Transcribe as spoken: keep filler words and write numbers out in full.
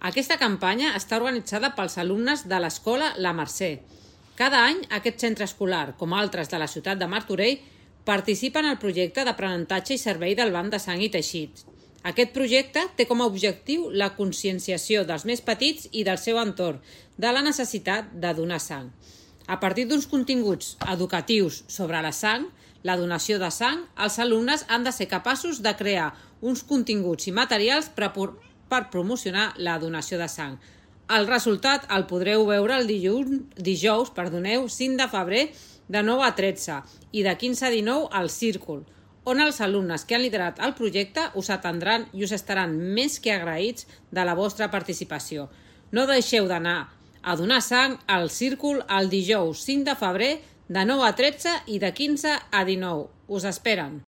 Aquesta campanya està organitzada pels alumnes de l'escola La Mercè. Cada any, aquest centre escolar, com altres de la ciutat de Martorell, participa en el projecte d'aprenentatge i servei del banc de sang i teixits. Aquest projecte té com a objectiu la conscienciació dels més petits i del seu entorn de la necessitat de donar sang. A partir d'uns continguts educatius sobre la sang, la donació de sang, els alumnes han de ser capaços de crear uns continguts i materials per, per promocionar la donació de sang. El resultat el podreu veure el dijous, dijous perdoneu, cinc de febrer de nou a tretze i de quinze a dinou al Círcul, on els alumnes que han liderat el projecte us atendran i us estaran més que agraïts de la vostra participació. No deixeu d'anar a donar sang al Círcul el dijous cinc de febrer de nou a tretze i de quinze a dinou. Us esperen!